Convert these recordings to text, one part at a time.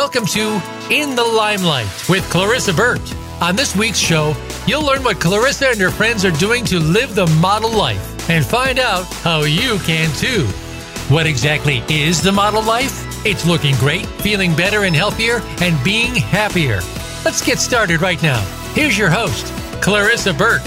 Welcome to In the Limelight with Clarissa Burt. On this week's show, you'll learn what Clarissa and her friends are doing to live the model life and find out how you can too. What exactly is the model life? It's looking great, feeling better and healthier, and being happier. Let's get started right now. Here's your host, Clarissa Burt.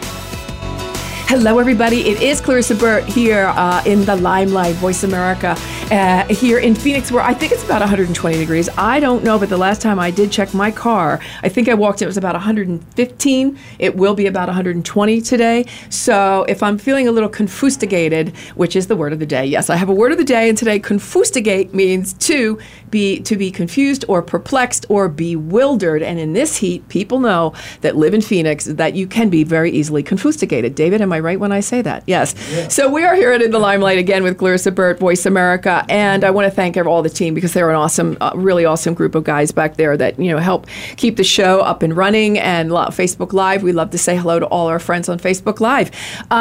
Hello, everybody. It is Clarissa Burt here in the Limelight, Voice America, here in Phoenix, where I think it's about 120 degrees. I don't know, but the last time I did check my car, I think I walked, it was about 115. It will be about 120 today. So if I'm feeling a little confustigated, which is the word of the day, yes, I have a word of the day, and today confustigate means to be confused or perplexed or bewildered. And in this heat, people know that live in Phoenix that you can be very easily confustigated. David, am I right when I say that? Yes. Yeah. So we are here at In the Limelight again with Clarissa Burt, Voice America, and I want to thank all the team because they're an awesome, really awesome group of guys back there that help keep the show up and running. And Facebook Live, we love to say hello to all our friends on Facebook Live.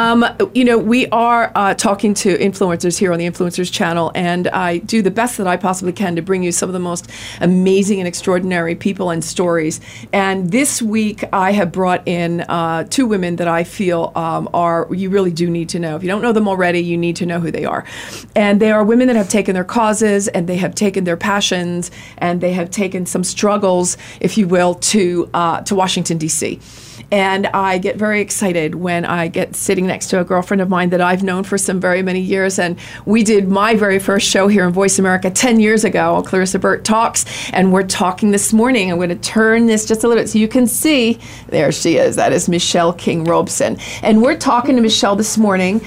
We are talking to influencers here on the Influencers Channel, and I do the best that I possibly can to bring you some of the most amazing and extraordinary people and stories. And this week, I have brought in two women that I feel you really do need to know. If you don't know them already, you need to know who they are. And they are women that have taken their causes, and they have taken their passions, and they have taken some struggles, if you will, to Washington, D.C. And I get very excited when I get sitting next to a girlfriend of mine that I've known for some very many years. And we did my very first show here in Voice America 10 years ago, Clarissa Burt Talks. And we're talking this morning. I'm going to turn this just a little bit so you can see. There she is. That is Michelle King Robeson. And we're talking to Michelle this morning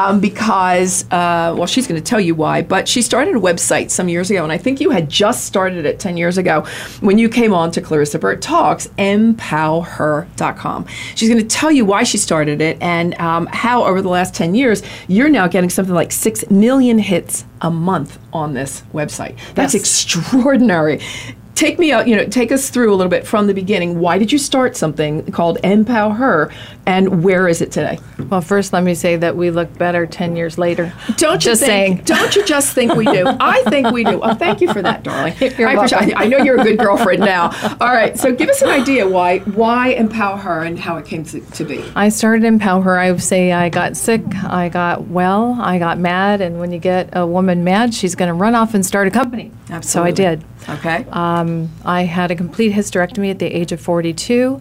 because, she's going to tell you why. But she started a website some years ago. And I think you had just started it 10 years ago when you came on to Clarissa Burt Talks, empowerher.com. She's going to tell you why she started it and how over the last 10 years, you're now getting something like 6 million hits a month on this website. That's extraordinary. Take me out, take us through a little bit from the beginning. Why did you start something called Empower Her, and where is it today? Well, first, let me say that we look better 10 years later. Don't you just think we do? I think we do. Oh, thank you for that, darling. I know you're a good girlfriend now. All right, so give us an idea why Empower Her and how it came to be. I started Empower Her. I would say I got sick, I got well, I got mad, and when you get a woman mad, she's going to run off and start a company. Absolutely. So I did. Okay. I had a complete hysterectomy at the age of 42,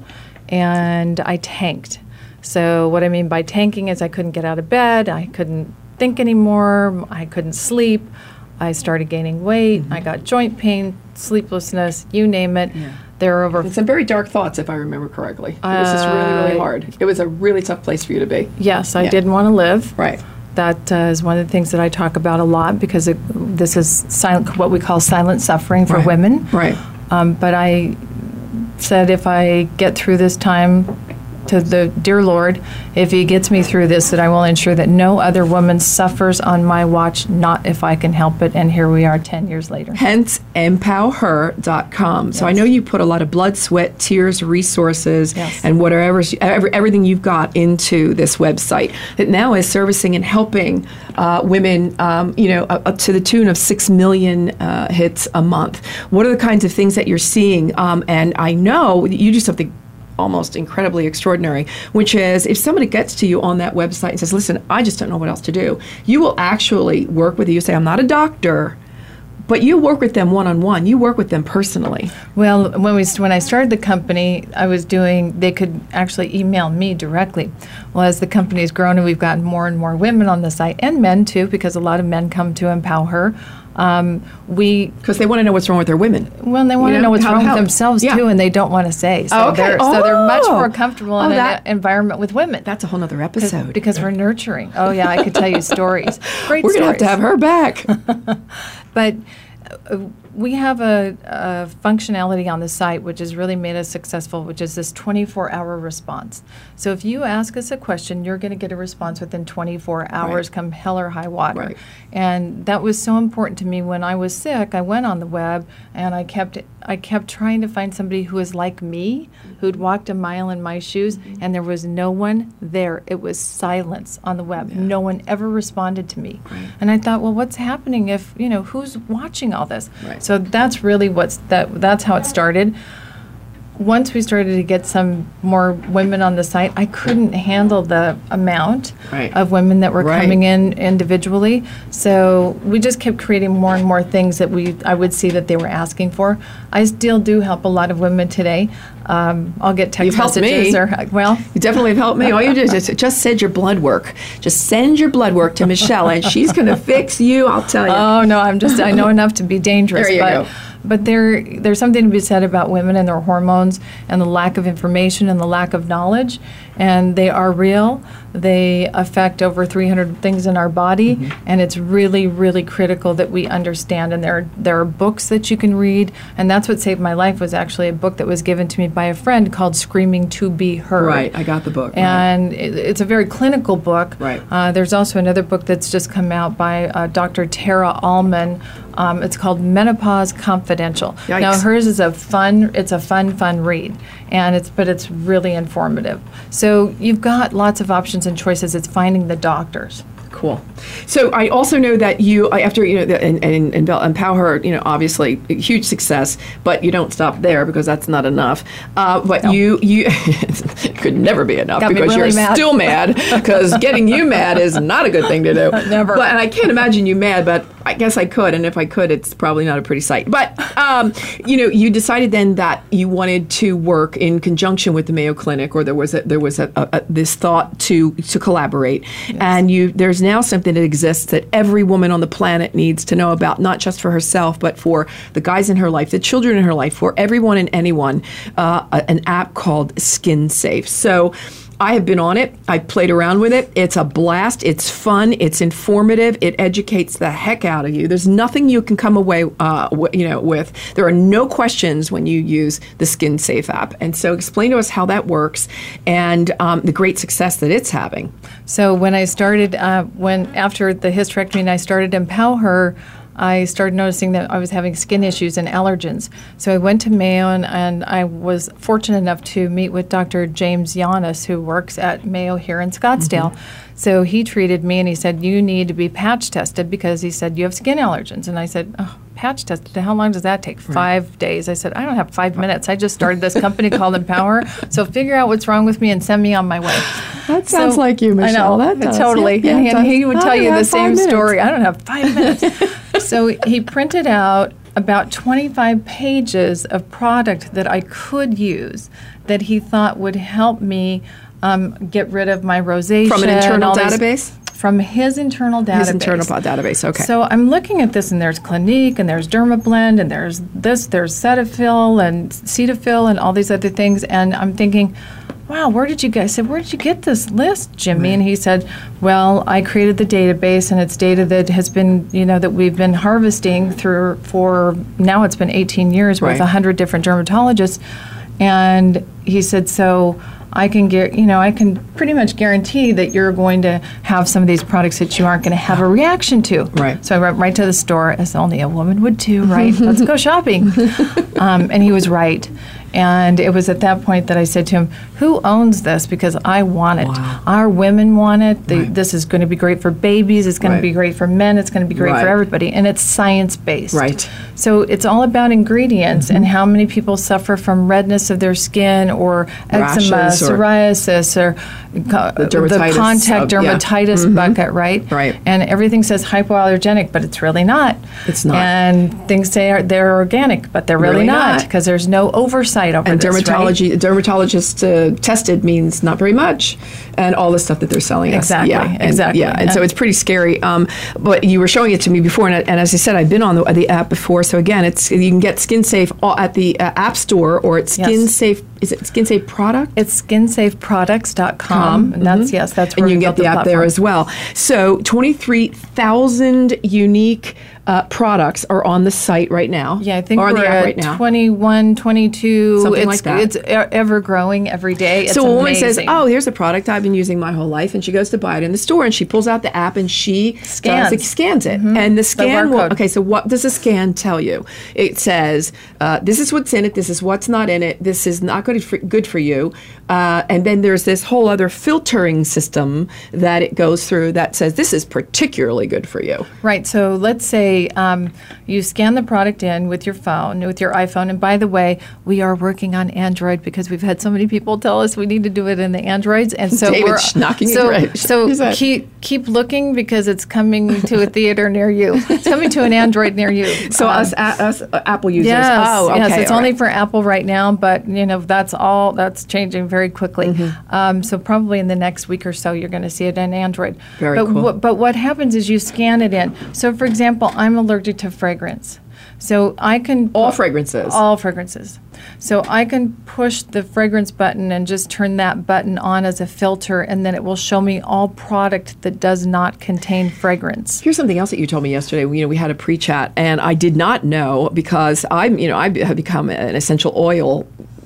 and I tanked. So what I mean by tanking is I couldn't get out of bed, I couldn't think anymore, I couldn't sleep, I started gaining weight, I got joint pain, sleeplessness, you name it. Yeah. There were over some very dark thoughts, if I remember correctly. It was just really, really hard. It was a really tough place for you to be. Yes, I didn't want to live. Right. That is one of the things that I talk about a lot because this is what we call silent suffering for women. Right. But I said if I get through this time to the dear Lord, if he gets me through this, that I will ensure that no other woman suffers on my watch, not if I can help it. And here we are 10 years later. Hence, empowerher.com. Yes. So I know you put a lot of blood, sweat, tears, resources, and everything you've got into this website that now is servicing and helping women, up to the tune of 6 million hits a month. What are the kinds of things that you're seeing? And I know you do something almost incredibly extraordinary, which is if somebody gets to you on that website and says, listen, I just don't know what else to do, you will actually work with you. You say, I'm not a doctor, but you work with them one-on-one. You work with them personally. Well, when I started the company, they could actually email me directly. Well, as the company's grown and we've gotten more and more women on the site, and men too, because a lot of men come to Empower Her, because they want to know what's wrong with their women. Well, they want to know what's wrong with themselves too, and they don't want to say. So they're much more comfortable in an environment with women. That's a whole other episode. Because we're nurturing. Oh yeah, I could tell you stories. Great We're stories. We're going to have her back. But we have a functionality on the site which has really made us successful, which is this 24-hour response. So if you ask us a question, you're going to get a response within 24 hours, come hell or high water. Right. And that was so important to me. When I was sick, I went on the web and I kept trying to find somebody who was like me, who'd walked a mile in my shoes, and there was no one there. It was silence on the web. Yeah. No one ever responded to me. Right. And I thought, well, what's happening if, who's watching all this? Right. So that's really that's how it started. Once we started to get some more women on the site, I couldn't handle the amount of women that were coming in individually. So we just kept creating more and more things that I would see that they were asking for. I still do help a lot of women today. I'll get text messages. You definitely have helped me. All you do is just send your blood work. Just send your blood work to Michelle, and she's going to fix you, I'll tell you. Oh, no, I know enough to be dangerous. There you go. But there's something to be said about women and their hormones and the lack of information and the lack of knowledge. And they are real. They affect over 300 things in our body. And it's really, really critical that we understand. And there are books that you can read. And that's what saved my life, was actually a book that was given to me by a friend called Screaming to Be Heard. Right, I got the book. And it's a very clinical book. Right. There's also another book that's just come out by Dr. Tara Allman. It's called Menopause Confidential. Yikes. Now hers is a fun read, but it's really informative. So you've got lots of options and choices. It's finding the doctors. Cool. So I also know that you, after, and Empower, obviously a huge success, but you don't stop there because that's not enough. But no. you it could never be enough because really you're mad. Still mad, because getting you mad is not a good thing to do. Never. And I can't imagine you mad, but I guess I could. And if I could, it's probably not a pretty sight. But, you decided then that you wanted to work in conjunction with the Mayo Clinic, or there was this thought to collaborate. Yes. And there's now something that exists that every woman on the planet needs to know about, not just for herself, but for the guys in her life, the children in her life, for everyone and anyone, an app called Skin Safe. So I have been on it. I played around with it. It's a blast. It's fun. It's informative. It educates the heck out of you. There's nothing you can come away with. There are no questions when you use the Skin Safe app. And so explain to us how that works and the great success that it's having. So when I started, after the hysterectomy and I started Empower, I started noticing that I was having skin issues and allergens. So I went to Mayo, and I was fortunate enough to meet with Dr. James Yanis, who works at Mayo here in Scottsdale. Mm-hmm. So he treated me, and he said, you need to be patch tested, because he said, you have skin allergens. And I said, oh, patch tested? How long does that take? Right. 5 days. I said, I don't have 5 minutes. I just started this company called Empower. So figure out what's wrong with me and send me on my way. That sounds like you, Michelle. I know, that does. Totally. Yeah, and he would tell you the same story. I don't have 5 minutes. So he printed out about 25 pages of product that I could use that he thought would help me get rid of my rosacea. From an internal database? From his internal database. His internal database, okay. So I'm looking at this, and there's Clinique, and there's Dermablend, and there's Cetaphil, and Cetaphil, and all these other things, and I'm thinking, wow, where did you get this list, Jimmy? Right. And he said, well, I created the database, and it's data that has been, that we've been harvesting through for, now it's been 18 years with 100 different dermatologists. And he said, so I can I can pretty much guarantee that you're going to have some of these products that you aren't going to have a reaction to. Right. So I went right to the store, as only a woman would do, right? Let's go shopping. And he was right. And it was at that point that I said to him, who owns this? Because I want it. Wow. Our women want it. This is going to be great for babies. It's going to be great for men. It's going to be great for everybody. And it's science-based. Right. So it's all about ingredients and how many people suffer from redness of their skin, or eczema, psoriasis, or the contact dermatitis bucket, right? Right. And everything says hypoallergenic, but it's really not. It's not. And things say they're organic, but they're really not, because there's no oversight over and this, dermatologist tested means not very much, and all the stuff that they're selling us. Exactly. And so it's pretty scary. But you were showing it to me before, and as I said, I've been on the app before. So again, you can get Skin Safe at the App Store, or it's Skin Safe. Is it Skin Safe Product? It's skinsafeproducts.com. And that's that's where you can get the app there as well. So 23,000 unique products are on the site right now. Yeah, I think we're at 21, 22. Something like that. It's ever growing every day. It's so a woman amazing. says, oh, here's a product I've been using my whole life, and she goes to buy it in the store, and she pulls out the app, and she scans it. Mm-hmm. And the scan so what does the scan tell you? It says, this is what's in it, this is what's not in it, this is not good for you. And then there's this whole other filtering system that it goes through that says this is particularly good for you. Right. So let's say you scan the product in with your phone, with your iPhone. And by the way, we are working on Android because we've had so many people tell us we need to do it in the Androids. And so David's knocking his ribs. So keep looking because it's coming to a theater near you. It's coming to an Android near you. So us Apple users. Yes, oh, okay. yes, it's only for Apple right now, but that's changing very quickly. So probably in the next week or so, you're going to see it in Android. Very cool. But what happens is you scan it in. So, for example, I'm allergic to fragrance. So I can... All fragrances. All fragrances. So I can push the fragrance button and just turn that button on as a filter, and then it will show me all product that does not contain fragrance. Here's something else that you told me yesterday. We had a pre-chat, and I did not know because I have become an essential oil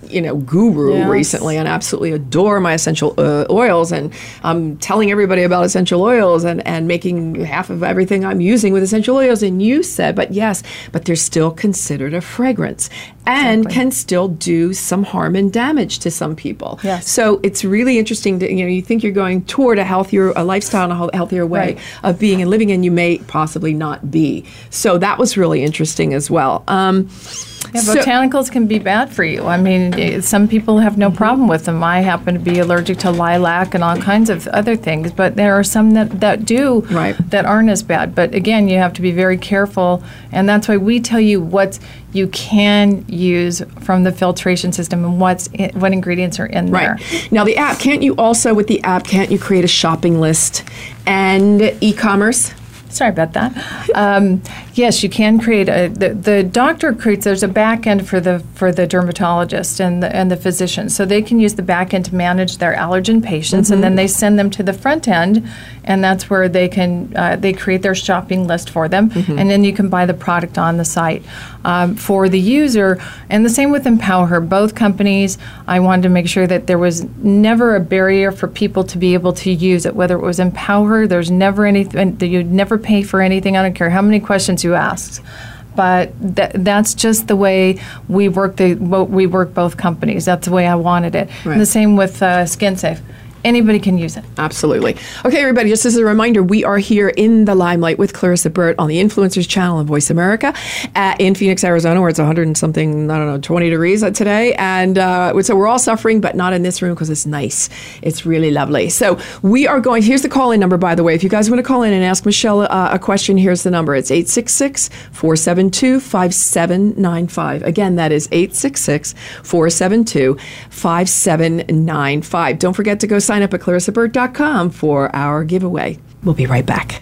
guru recently, and absolutely adore my essential oils, and I'm telling everybody about essential oils and making half of everything I'm using with essential oils. And you said, but they're still considered a fragrance and can still do some harm and damage to some people. Yes. So it's really interesting to, you think you're going toward a lifestyle and a healthier way of being and living, and you may possibly not be. So that was really interesting as well. Botanicals can be bad for you. I mean, some people have no problem with them. I happen to be allergic to lilac and all kinds of other things, but there are some that do that aren't as bad. But again, you have to be very careful, and that's why we tell you what you can use from the filtration system and what ingredients are in there. Right. Now, the app, can't you create a shopping list and e-commerce? Sorry about that. Yes, you can create the doctor creates. There's a back end for the dermatologist and the physician, so they can use the back end to manage their allergen patients, and then they send them to the front end, and that's where they can they create their shopping list for them, and then you can buy the product on the site for the user. And the same with EmpowerHer. Both companies, I wanted to make sure that there was never a barrier for people to be able to use it. Whether it was EmpowerHer, there's never anything that you'd never pay for anything. I don't care how many questions you asked. But that's just the way we work. We work both companies. That's the way I wanted it. Right. And the same with SkinSafe. Anybody can use it. Absolutely. Okay, everybody, just as a reminder, we are here in the limelight with Clarissa Burt on the Influencers channel on Voice America in Phoenix, Arizona, where it's 100 and something, 20 degrees today. And so we're all suffering, but not in this room because it's nice. It's really lovely. So we are going, here's the call-in number, by the way. If you guys want to call in and ask Michelle a question, here's the number. It's 866-472-5795. Again, that is 866-472-5795. Don't forget to go sign up at ClarissaBurt.com for our giveaway. We'll be right back.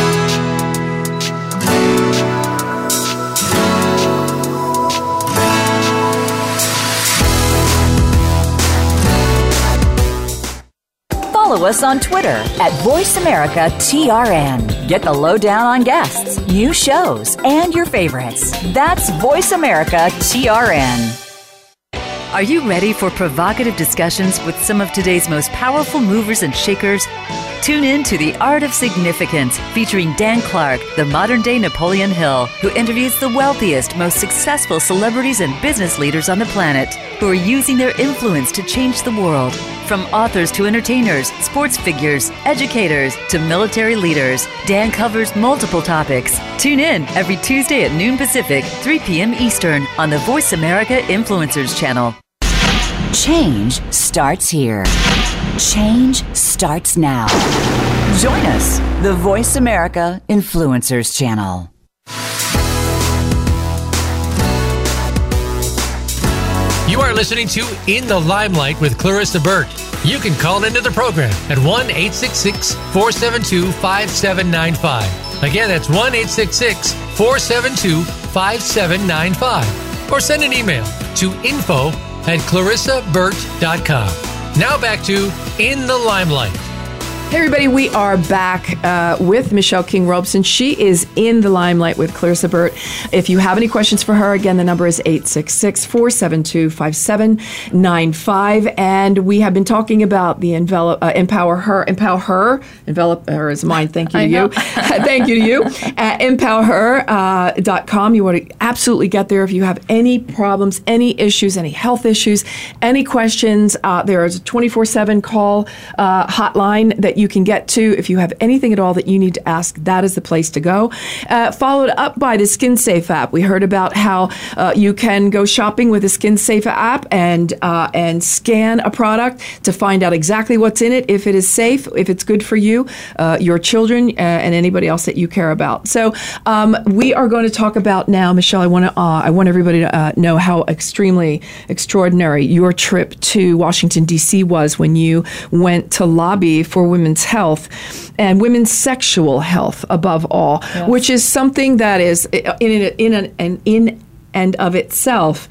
Follow us on Twitter at VoiceAmericaTRN. Get the lowdown on guests, new shows, and your favorites. That's VoiceAmericaTRN. Are you ready for provocative discussions with some of today's most powerful movers and shakers? Tune in to The Art of Significance, featuring Dan Clark, the modern-day Napoleon Hill, who interviews the wealthiest, most successful celebrities and business leaders on the planet who are using their influence to change the world. From authors to entertainers, sports figures, educators to military leaders, Dan covers multiple topics. Tune in every Tuesday at noon Pacific, 3 p.m. Eastern on the Voice America Influencers channel. Change starts here. Change starts now. Join us, the Voice America Influencers channel. You are listening to In the Limelight with Clarissa Burt. You can call into the program at 1-866-472-5795. Again, that's 1-866-472-5795. Or send an email to info@clarissaburt.com. Now back to In the Limelight. Hey everybody, we are back with Michelle King-Robeson. She is in the limelight with Clarissa Burt. If you have any questions for her, again, the number is 866-472-5795. And we have been talking about the EmpowerHer. Envelop her is mine. Thank you to you. Thank you to you. At EmpowerHer.com. You want to absolutely get there if you have any problems, any issues, any health issues, any questions. There is a 24/7 call hotline that that you can get to. If you have anything at all that you need to ask, that is the place to go. Followed up by the SkinSafe app. We heard about how you can go shopping with the SkinSafe app and scan a product to find out exactly what's in it, if it is safe, if it's good for you, your children, and anybody else that you care about. So we are going to talk about now, Michelle, I want everybody to know how extremely extraordinary your trip to Washington, D.C. was when you went to lobby for women's health and women's sexual health above all, which is something that is in and of itself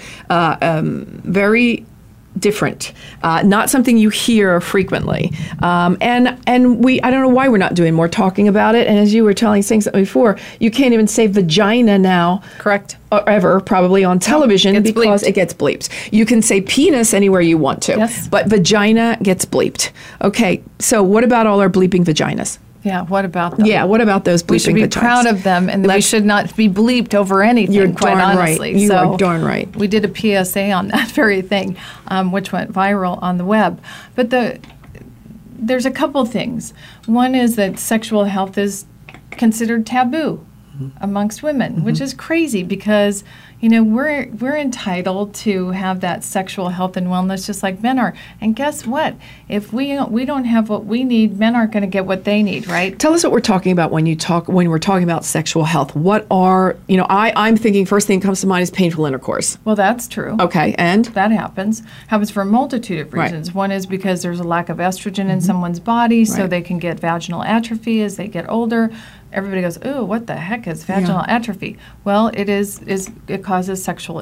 very different, not something you hear frequently, and I don't know why we're not doing more talking about it. And as you were saying something before, you can't even say vagina now, correct, or ever probably on television because bleeped. It gets bleeped. You can say penis anywhere you want to, yes, but vagina gets bleeped. Okay, so what about all our bleeping vaginas? Yeah, what about them? Yeah, what about those bleeping vaginas? We should be proud of them, and we should not be bleeped over anything, You're quite darn honestly. Right. You are darn right. We did a PSA on that very thing, which went viral on the web. But there's a couple things. One is that sexual health is considered taboo amongst women, which is crazy because, you know, we're entitled to have that sexual health and wellness just like men are. And guess what? If we don't have what we need, men aren't going to get what they need, right? Tell us what we're talking about when we're talking about sexual health. What are, I'm thinking first thing that comes to mind is painful intercourse. Well, that's true. Okay, and? That happens for a multitude of reasons. Right. One is because there's a lack of estrogen in someone's body, so they can get vaginal atrophy as they get older. Everybody goes, "Ooh, what the heck is vaginal atrophy?" Well, it it causes sexual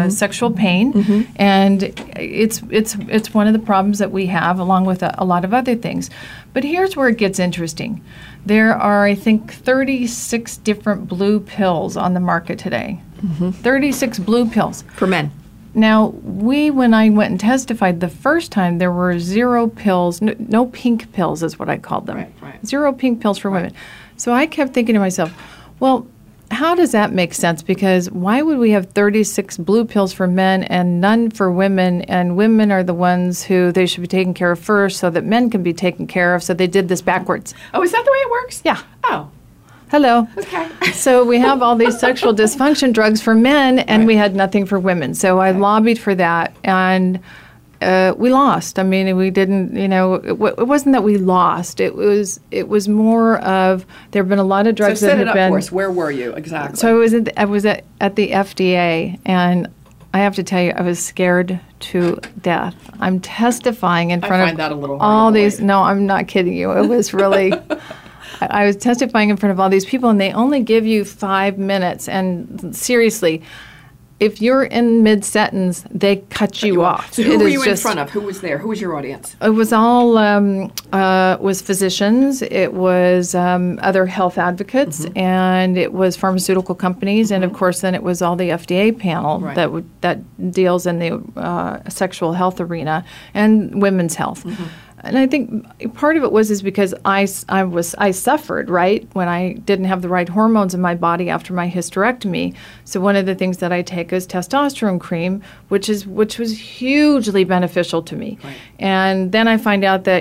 pain, and it's one of the problems that we have, along with a lot of other things. But here's where it gets interesting. There are, I think, 36 different blue pills on the market today. 36 blue pills for men. Now, when I went and testified the first time, there were 0 pills, no pink pills is what I called them. Right. 0 pink pills for women. So I kept thinking to myself, well, how does that make sense? Because why would we have 36 blue pills for men and none for women? And women are the ones who they should be taken care of first so that men can be taken care of. So they did this backwards. Oh, is that the way it works? Yeah. Oh. Hello. Okay. So we have all these sexual dysfunction drugs for men, and we had nothing for women. So I lobbied for that, and we lost. I mean, we didn't. It wasn't that we lost. It was more of there have been a lot of drugs that have been. So set it up for us. Where were you exactly? So I was at the FDA, and I have to tell you, I was scared to death. I'm testifying in front of that a little all these. No, I'm not kidding you. It was really. I was testifying in front of all these people, and they only give you 5 minutes. And seriously, if you're in mid-sentence, they cut you off. So who were you in front of? Who was there? Who was your audience? It was all was physicians. It was other health advocates, and it was pharmaceutical companies, and of course, then it was all the FDA panel that deals in the sexual health arena and women's health. And I think part of it is because I suffered, right, when I didn't have the right hormones in my body after my hysterectomy. So one of the things that I take is testosterone cream, which was hugely beneficial to me. Right. And then I find out that,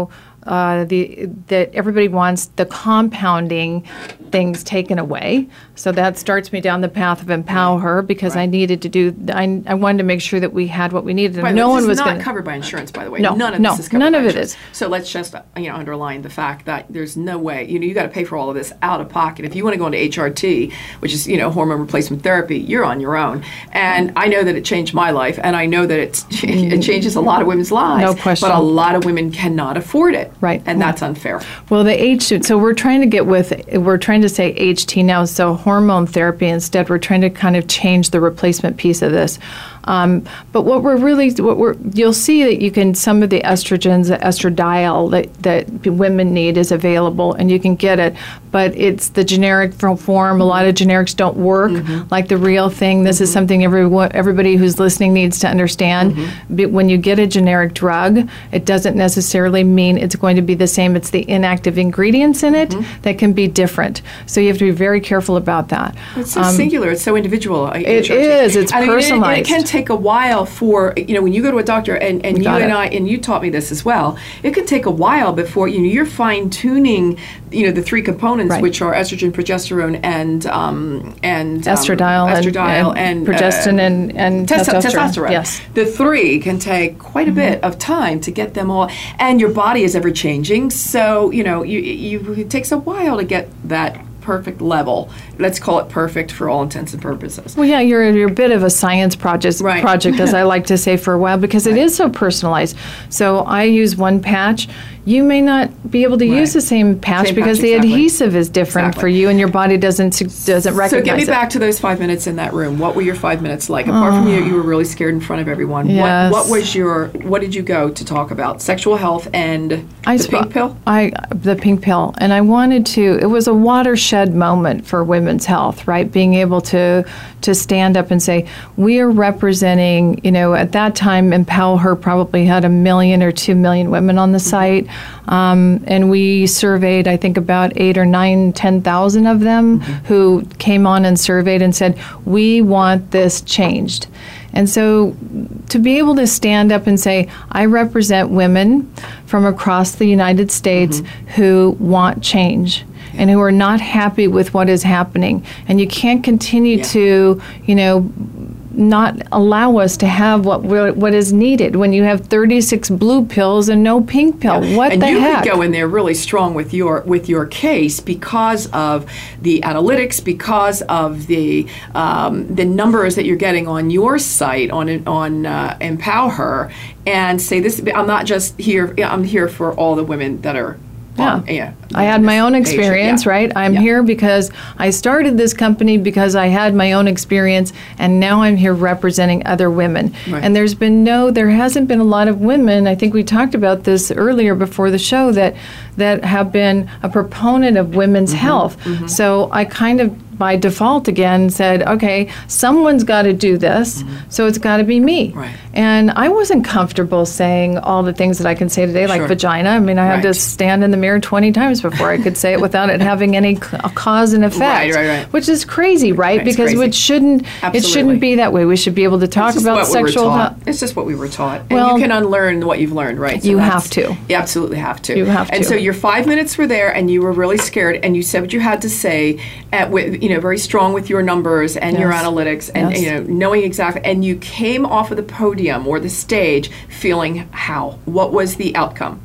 that everybody wants the compounding things taken away. So that starts me down the path of Empower because I needed to do. I wanted to make sure that we had what we needed. And no one was not covered by insurance, by the way. No, none of this is covered none by of insurance. it is. So let's just underline the fact that there's no way. You got to pay for all of this out of pocket. If you want to go into HRT, which is hormone replacement therapy, you're on your own. And I know that it changed my life, and I know that it changes a lot of women's lives. No question. But a lot of women cannot afford it. Right. And that's unfair. Well, so we're trying to say HT now, so hormone therapy. Instead, we're trying to kind of change the replacement piece of this. But you'll see that some of the estrogens, the estradiol that women need is available, and you can get it, but it's the generic form. A lot of generics don't work like the real thing. This is something everybody who's listening needs to understand. When you get a generic drug, it doesn't necessarily mean it's going to be the same. It's the inactive ingredients in it that can be different. So you have to be very careful about that. It's so singular. It's so individual. It is. It's personalized. It can take a while for, when you go to a doctor, and you and I, and you taught me this as well, it could take a while before, you're fine-tuning, the three components, which are estrogen, progesterone, and estradiol and progestin and testosterone. Yes. The three can take quite a bit of time to get them all, and your body is ever-changing, so, it takes a while to get that perfect level. Let's call it perfect for all intents and purposes. Well, yeah, you're a bit of a science project, as I like to say, for a while, because it is so personalized. So I use one patch. You may not be able to use the same patch because the adhesive is different for you, and your body doesn't recognize So get me it. back to those 5 minutes in that room. What were your 5 minutes like? Apart from you were really scared in front of everyone. Yes. What did you go to talk about? Sexual health and the pink pill? The pink pill. And I wanted to, it was a watershed moment for women's health, right? Being able to stand up and say, we are representing, at that time, Empower Her probably had 1 million or 2 million women on the site. And we surveyed, I think, about 8 or 9, 10,000 of them who came on and surveyed and said, we want this changed. And so to be able to stand up and say, I represent women from across the United States who want change and who are not happy with what is happening. And you can't continue to, not allow us to have what is needed when you have 36 blue pills and no pink pill. What the heck? And you could go in there really strong with your case because of the analytics, because of the numbers that you're getting on your site on Empower Her, and say this. I'm not just here. I'm here for all the women that are. I had my own experience, right? I'm here because I started this company because I had my own experience, and now I'm here representing other women. Right. And there hasn't been a lot of women, I think we talked about this earlier before the show, that have been a proponent of women's health. So I kind of, by default again, said, okay, someone's got to do this, so it's got to be me. Right. And I wasn't comfortable saying all the things that I can say today, like vagina. I mean, I had to stand in the mirror 20 times before I could say it without it having any cause and effect. Right. Which is crazy, right? Because it shouldn't be that way. We should be able to talk about sexual health. It's just what we were taught. And you can unlearn what you've learned, right? So you have to. You absolutely have to. You have to. And so your 5 minutes were there, and you were really scared, and you said what you had to say, very strong with your numbers and your analytics, and knowing exactly. And you came off of the podium or the stage feeling how? What was the outcome?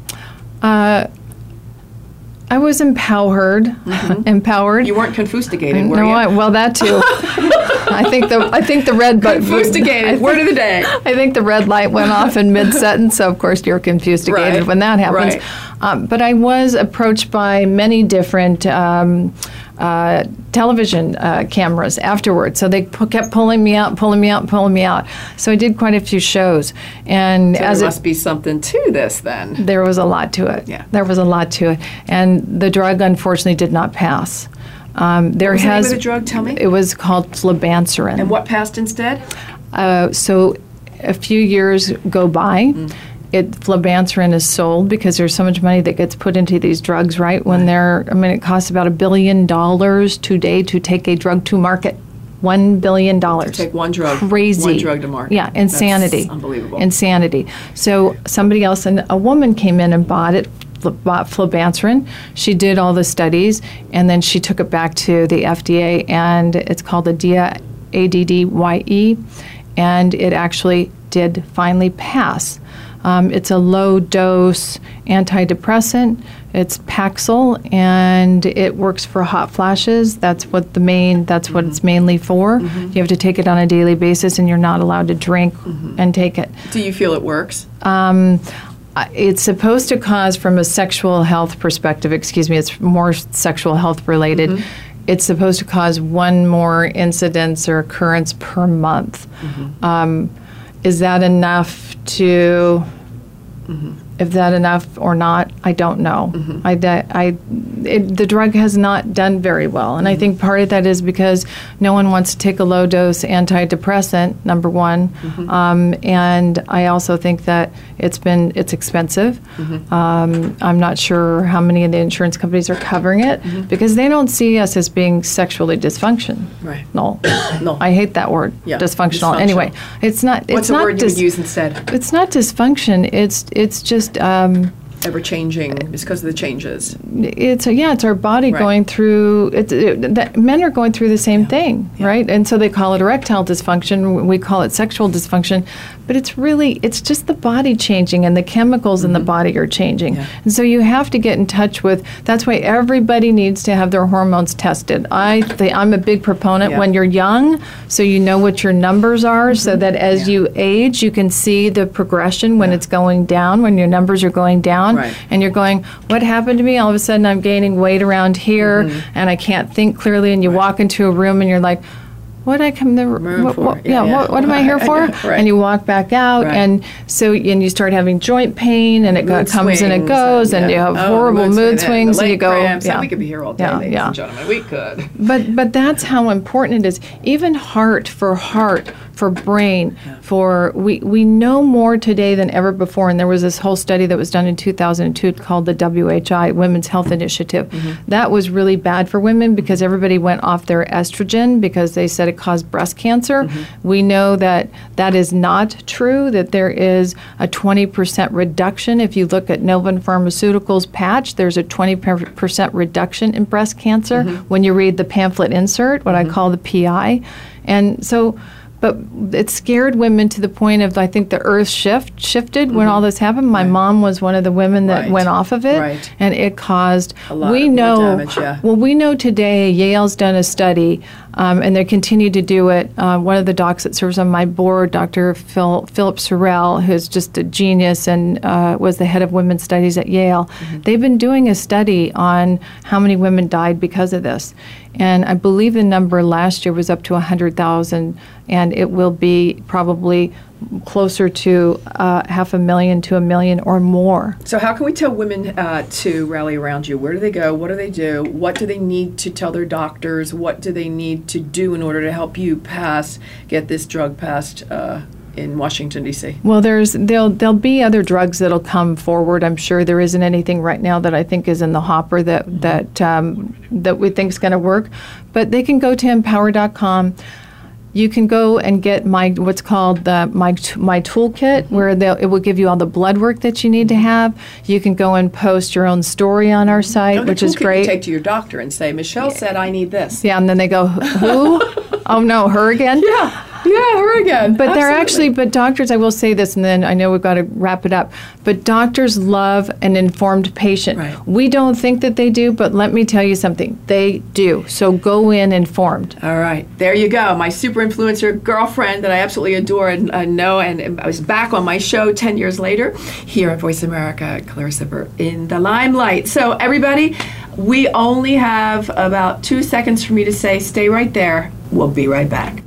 I was empowered. Empowered. You weren't confustigated, were you? Well, that too. I think the red button. Confustigated. Word of the day. I think the red light went off in mid-sentence, so of course you're confustigated when that happens. Right. But I was approached by many different television cameras afterwards. So they kept pulling me out. So I did quite a few shows. And so there must be something to this then. There was a lot to it. Yeah. There was a lot to it. And the drug, unfortunately, did not pass. What was the name of the drug? Tell me. It was called flibanserin. And what passed instead? So a few years go by. Flibanserin is sold because there's so much money that gets put into these drugs, right? It costs about $1 billion today to take a drug to market. $1 billion. To take one drug. Crazy. One drug to market. Yeah, insanity. That's unbelievable. Insanity. So somebody else, a woman came in and bought flibanserin. She did all the studies, and then she took it back to the FDA, and it's called ADDYE, and it actually did finally pass. It's a low-dose antidepressant. It's Paxil, and it works for hot flashes. That's what it's mainly for. You have to take it on a daily basis, and you're not allowed to drink and take it. Do you feel it works? It's supposed to cause, from a sexual health perspective, it's more sexual health related. It's supposed to cause one more incidence or occurrence per month. Is that enough to Is that enough or not? I don't know. The drug has not done very well. And I think part of that is because no one wants to take a low-dose antidepressant, number one. And I also think that it's expensive. I'm not sure how many of the insurance companies are covering it because they don't see us as being sexually dysfunctional. Right. No. No. I hate that word. Yeah. Dysfunctional. Anyway, it's not. What's the word you would use instead? It's not dysfunction. It's just. Ever changing. It's because of the changes. It's our body going through. Men are going through the same thing, right? And so they call it erectile dysfunction. We call it sexual dysfunction, but it's just the body changing and the chemicals in the body are changing. And so you have to get in touch with. That's why everybody needs to have their hormones tested. I'm a big proponent when you're young, so you know what your numbers are, so that as you age, you can see the progression when it's going down, when your numbers are going down. Right. And you're going, what happened to me? All of a sudden I'm gaining weight around here and I can't think clearly. And you walk into a room and you're like, what I come there? What am I here for? And you walk back out, and so you start having joint pain, and it comes and it goes, and you have horrible mood swings, and you go. We could be here all day, ladies and gentlemen. We could. But that's how important it is. Even heart, for brain, we know more today than ever before. And there was this whole study that was done in 2002 called the WHI, Women's Health Initiative. That was really bad for women because everybody went off their estrogen because they said it caused breast cancer. We know that is not true, that there is a 20% reduction. If you look at Novum Pharmaceuticals patch, there's a 20% reduction in breast cancer when you read the pamphlet insert, what I call the PI. And so, but it scared women to the point of, I think the earth shifted when all this happened. My mom was one of the women that went off of it, and it caused a lot more damage. Well, we know today, Yale's done a study, and they continue to do it. One of the docs that serves on my board, Dr. Philip Sorrell, who's just a genius and was the head of women's studies at Yale, they've been doing a study on how many women died because of this. And I believe the number last year was up to 100,000, and it will be probably closer to 500,000 to 1 million or more. So how can we tell women to rally around you? Where do they go? What do they do? What do they need to tell their doctors? What do they need to do in order to help you get this drug passed in Washington, D.C.? Well, there'll be other drugs that'll come forward. I'm sure there isn't anything right now that I think is in the hopper that we think is going to work. But they can go to empower.com. You can go and get what's called my toolkit, where it will give you all the blood work that you need to have. You can go and post your own story on our site, which is great. You take to your doctor and say, Michelle said I need this. Yeah, and then they go, who? Oh no, her again? Yeah, her again. But but doctors, I will say this, and then I know we've got to wrap it up, but doctors love an informed patient. Right. We don't think that they do, but let me tell you something, they do. So go in informed. All right, there you go. My super influencer girlfriend that I absolutely adore and know, and I was back on my show 10 years later here at Voice America, Clarissa Burt in the limelight. So everybody, we only have about 2 seconds for me to say, stay right there. We'll be right back.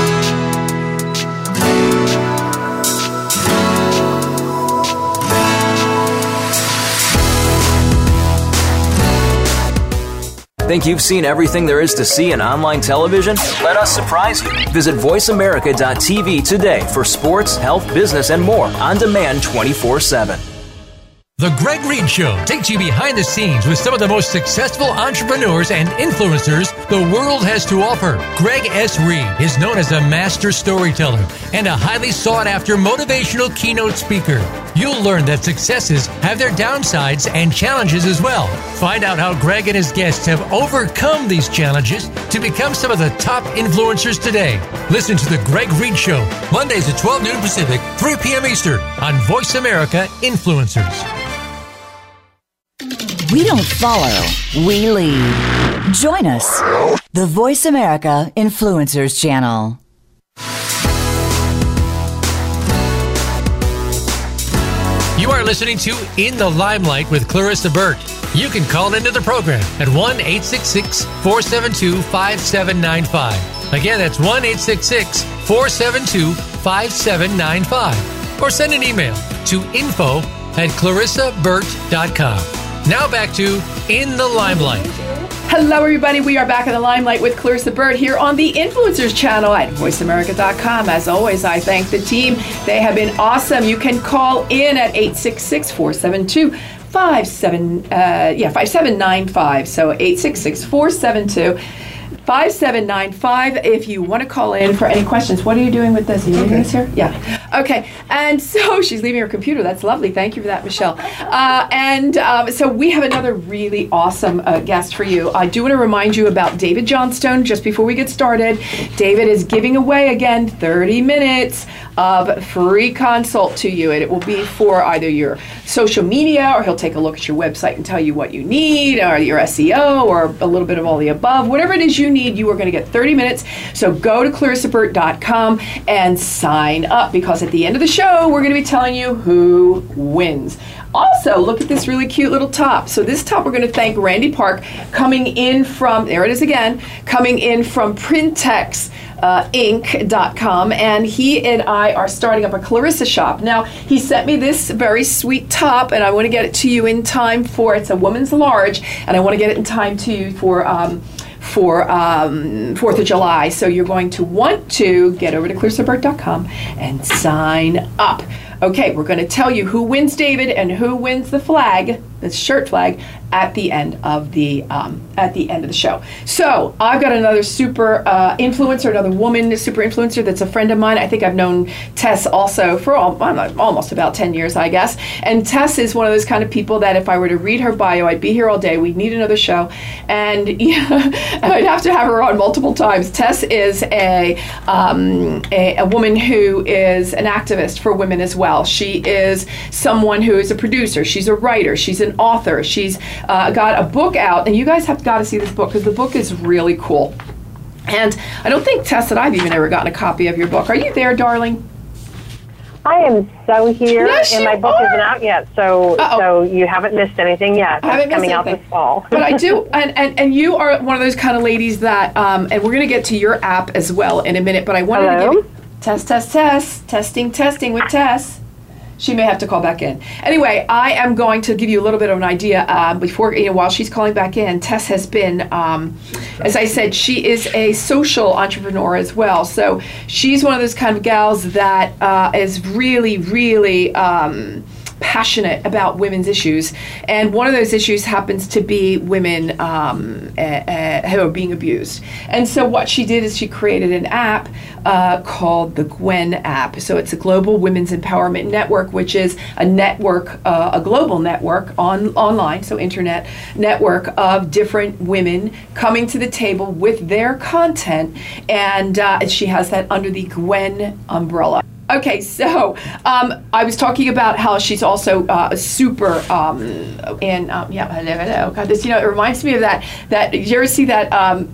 Think you've seen everything there is to see in online television? Let us surprise you. Visit voiceamerica.tv today for sports, health, business, and more on demand 24/7. The Greg Reed Show takes you behind the scenes with some of the most successful entrepreneurs and influencers the world has to offer. Greg S. Reed is known as a master storyteller and a highly sought-after motivational keynote speaker. You'll learn that successes have their downsides and challenges as well. Find out how Greg and his guests have overcome these challenges to become some of the top influencers today. Listen to The Greg Reed Show, Mondays at 12 noon Pacific, 3 p.m. Eastern on Voice America Influencers. We don't follow, we lead. Join us, the Voice America Influencers Channel. You are listening to In the Limelight with Clarissa Burt. You can call into the program at 1-866-472-5795. Again, that's 1-866-472-5795. Or send an email to info@voiceamerica.com. at ClarissaBurt.com. Now back to In the Limelight. Hello, everybody. We are back in the limelight with Clarissa Burt here on the Influencers channel at VoiceAmerica.com. As always, I thank the team. They have been awesome. You can call in at 866-472-5795. So 866-472-5795 if you want to call in for any questions. What are you doing with this? Are you leaving this here? Yeah. Okay. And so she's leaving her computer. That's lovely. Thank you for that, Michelle. So we have another really awesome guest for you. I do want to remind you about David Johnstone just before we get started. David is giving away, again, 30 minutes of free consult to you. And it will be for either your social media, or he'll take a look at your website and tell you what you need, or your SEO, or a little bit of all the above. Whatever it is you need, you are going to get 30 minutes. So go to ClarissaBurt.com and sign up, because at the end of the show, we're going to be telling you who wins. Also, look at this really cute little top. So this top, we're going to thank Randy Park, coming in from, there it is again, coming in from Printex. Inc.com, and he and I are starting up a Clarissa shop. Now, he sent me this very sweet top, and I want to get it to you in time for, it's a woman's large, and I want to get it in time to you for 4th of July. So you're going to want to get over to ClarissaBurt.com and sign up. Okay, we're going to tell you who wins David and who wins the flag, the shirt flag, at the end of the show. So I've got another super influencer, another woman super influencer that's a friend of mine. I think I've known Tess also for almost about 10 years, I guess. And Tess is one of those kind of people that if I were to read her bio, I'd be here all day. We'd need another show, and I'd have to have her on multiple times. Tess is a woman who is an activist for women as well. She is someone who is a producer. She's a writer. She's an author. She's got a book out, and you guys have got to see this book, because the book is really cool. And I don't think, Tess, that I've even ever gotten a copy of your book. Are you there, darling? I am so here, Yes, and my book isn't out yet, so you haven't missed anything yet. It's coming out this fall. But I do, and you are one of those kind of ladies that, and we're going to get to your app as well in a minute, but I wanted to give test, testing with Tess. She may have to call back in. Anyway, I am going to give you a little bit of an idea before, while she's calling back in. Tess has been, as I said, she is a social entrepreneur as well. So she's one of those kind of gals that is really, really passionate about women's issues, and one of those issues happens to be women who are being abused. And so what she did is she created an app called the Gwen app. So it's a global women's empowerment network, which is a network, a global network online, so internet network of different women coming to the table with their content, and she has that under the Gwen umbrella. Okay, so I was talking about how she's also super hello. God, this, it reminds me of that. Did you ever see that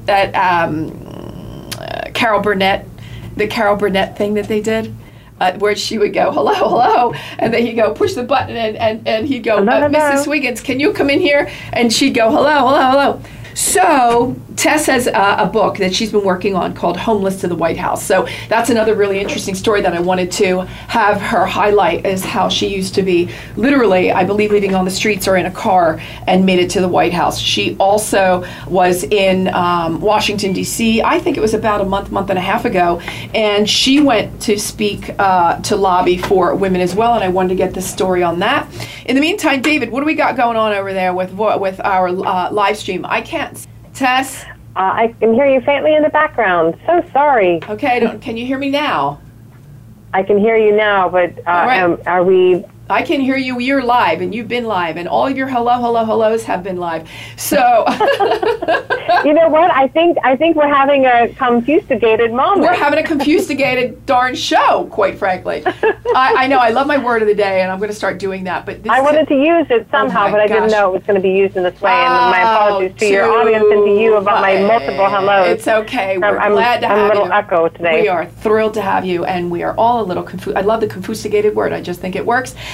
Carol Burnett, the Carol Burnett thing that they did? Where she would go, hello, and then he'd go, push the button, and he'd go, Mrs. Wiggins, can you come in here? And she'd go, hello. So Tess has a book that she's been working on called Homeless to the White House. So that's another really interesting story that I wanted to have her highlight, is how she used to be literally, I believe, living on the streets or in a car and made it to the White House. She also was in Washington, D.C., I think it was about a month and a half ago, and she went to speak to lobby for women as well, and I wanted to get the story on that. In the meantime, David, what do we got going on over there with our live stream? I can't. Tess? I can hear you faintly in the background. So sorry. Okay, can you hear me now? I can hear you now, but right. Are we... I can hear you. You're live, and you've been live, and all of your hellos have been live. So, you know what? I think we're having a confustigated moment. We're having a confustigated darn show, quite frankly. I know. I love my word of the day, and I'm going to start doing that. But I wanted to use it somehow, but I didn't know it was going to be used in this way. And my apologies to your audience and to you about my multiple hellos. It's okay. We're glad to have you. I'm a little echo today. We are thrilled to have you, and we are all a little confused. I love the confustigated word. I just think it works.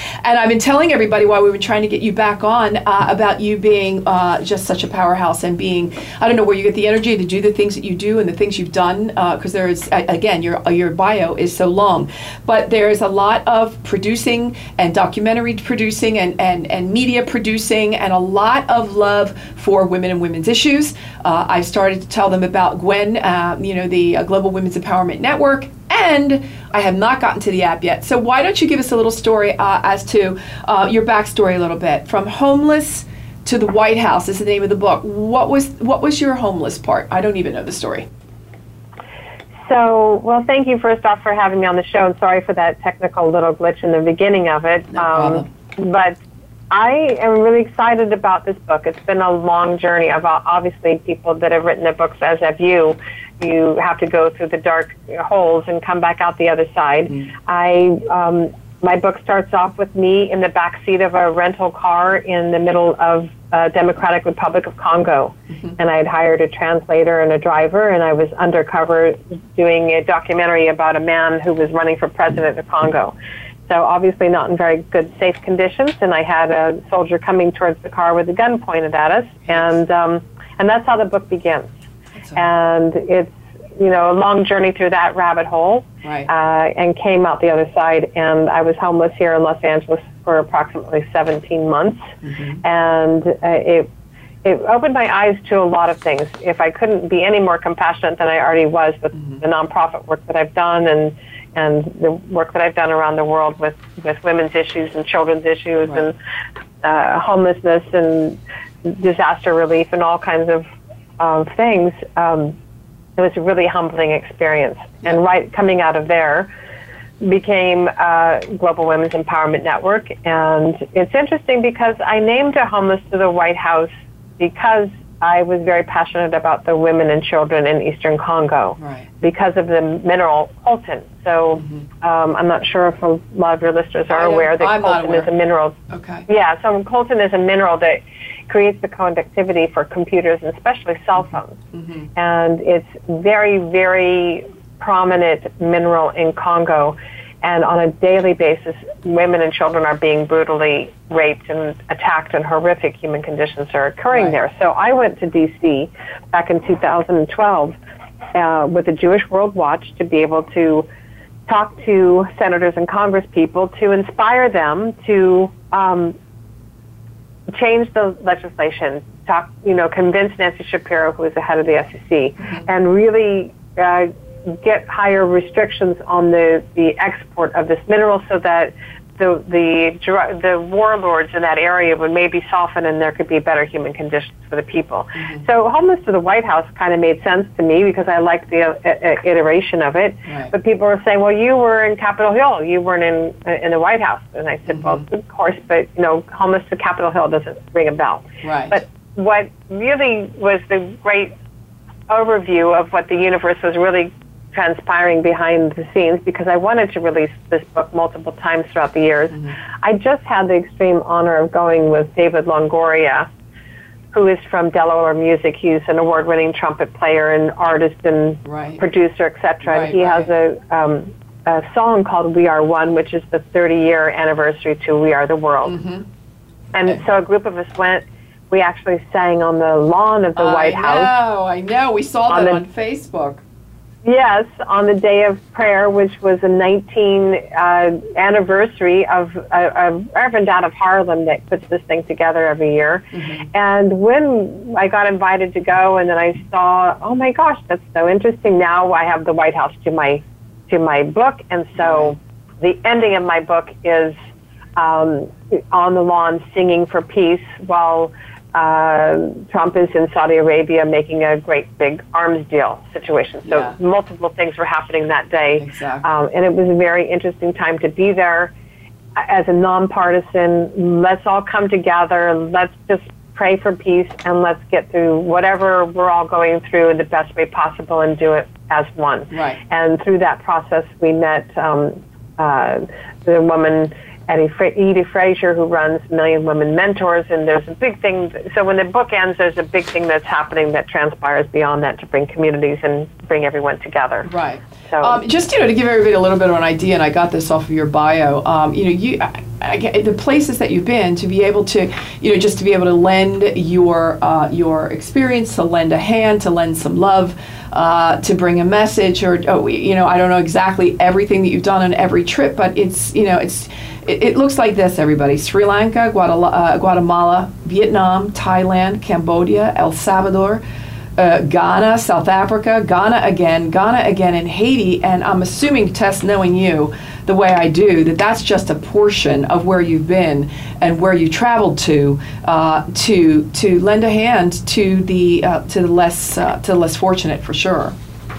And I've been telling everybody while we've been trying to get you back on about you being just such a powerhouse and being, I don't know where you get the energy to do the things that you do and the things you've done, because there is, again, your bio is so long. But there is a lot of producing and documentary producing and media producing and a lot of love for women and women's issues. I've started to tell them about Gwen, the Global Women's Empowerment Network, and I have not gotten to the app yet. So why don't you give us a little story as to your backstory a little bit. From homeless to the White House is the name of the book. What was your homeless part? I don't even know the story. So, well, thank you first off for having me on the show, and sorry for that technical little glitch in the beginning of it. No problem. But I am really excited about this book. It's been a long journey. Obviously, people that have written their books, as have you have to go through the dark holes and come back out the other side. Mm. My book starts off with me in the back seat of a rental car in the middle of Democratic Republic of Congo. Mm-hmm. And I had hired a translator and a driver, and I was undercover doing a documentary about a man who was running for president of Congo. So obviously not in very good, safe conditions, and I had a soldier coming towards the car with a gun pointed at us, and that's how the book begins. And it's, a long journey through that rabbit hole, right. And came out the other side, and I was homeless here in Los Angeles for approximately 17 months, mm-hmm. and it opened my eyes to a lot of things. If I couldn't be any more compassionate than I already was with mm-hmm. the nonprofit work that I've done and the work that I've done around the world with women's issues and children's issues right. and homelessness and disaster relief and all kinds of things, it was a really humbling experience. Yeah. And right coming out of there became Global Women's Empowerment Network. And it's interesting because I named it Homeless to the White House because I was very passionate about the women and children in Eastern Congo right. because of the mineral coltan. So mm-hmm. I'm not sure if a lot of your listeners are aware that coltan is a mineral. Okay. Yeah, so coltan is a mineral that creates the conductivity for computers and especially cell phones. Mm-hmm. And it's very, very prominent mineral in Congo. And on a daily basis, women and children are being brutally raped and attacked, and horrific human conditions are occurring right. there. So I went to D.C. back in 2012 with the Jewish World Watch to be able to talk to senators and Congress people to inspire them to change the legislation, convince Nancy Shapiro, who is the head of the SEC, mm-hmm. and really get higher restrictions on the export of this mineral so that the warlords in that area would maybe soften and there could be better human conditions for the people. Mm-hmm. So Homeless to the White House kind of made sense to me because I liked the iteration of it. Right. But people were saying, well, you were in Capitol Hill. You weren't in the White House. And I said, mm-hmm. well, of course, but, Homeless to Capitol Hill doesn't ring a bell. Right. But what really was the great overview of what the universe was really transpiring behind the scenes, because I wanted to release this book multiple times throughout the years. Mm-hmm. I just had the extreme honor of going with David Longoria, who is from Delaware Music. He's an award-winning trumpet player and artist and right. producer, etc. Right, and he has a song called We Are One, which is the 30-year anniversary to We Are the World. Mm-hmm. And so a group of us went. We actually sang on the lawn of the White House. I know. We saw that on Facebook. Yes, on the day of prayer, which was the 19th anniversary of Reverend out of Harlem that puts this thing together every year. Mm-hmm. And when I got invited to go, and then I saw, oh my gosh, that's so interesting. Now I have the White House to my book, and so the ending of my book is on the lawn singing for peace while Trump is in Saudi Arabia making a great big arms deal situation. So multiple things were happening that day. Exactly. And it was a very interesting time to be there as a nonpartisan. Let's all come together. Let's just pray for peace, and let's get through whatever we're all going through in the best way possible and do it as one. Right. And through that process, we met the woman, Edie Frazier, who runs Million Women Mentors, and there's a big thing. So when the book ends, there's a big thing that's happening that transpires beyond that to bring communities and bring everyone together. Right. So just to give everybody a little bit of an idea, and I got this off of your bio. The places that you've been, to be able to, just to be able to lend your experience, to lend a hand, to lend some love, to bring a message, or I don't know exactly everything that you've done on every trip, but it looks like this, everybody: Sri Lanka, Guatemala, Vietnam, Thailand, Cambodia, El Salvador, Ghana, South Africa, Ghana again, and Haiti. And I'm assuming, Tess, knowing you the way I do, that's just a portion of where you've been and where you traveled to lend a hand to the less fortunate, for sure.